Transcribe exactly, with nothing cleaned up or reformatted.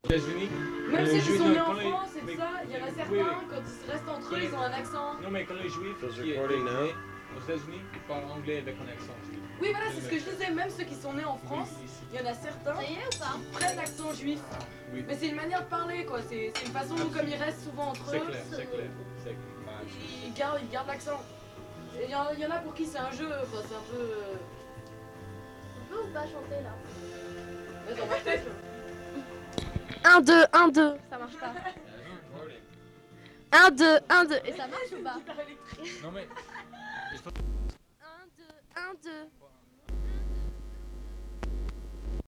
États-Unis. Même les ceux qui Juifs, sont non, nés en quand les- France et tout mais- ça, il y en a certains, oui, oui. quand ils restent entre Quand eux, les- ils ont un accent. Non, mais quand les Juifs Feels qui- recording now. aux États-Unis, ils parlent anglais avec un accent juif. Oui, voilà, c'est ce que je disais, même ceux qui sont nés en France, Oui, ici. il y en a certains Ça y est ou pas? qui prennent l'accent juif. Oui, Mais c'est une manière de parler, quoi. C'est c'est une façon, comme ils restent souvent entre c'est eux, clair, c'est clair. C'est- bah, ils gardent ils gardent l'accent. Et il y, en- il y en a pour qui c'est un jeu, quoi. C'est un peu. euh, On peut ou pas chanter là? Ouais, dans ma tête. un, deux, un, deux. Ça marche pas. un, deux, un, deux. Et ça marche ou pas? Guitare électrique. Non mais un, deux, un, deux.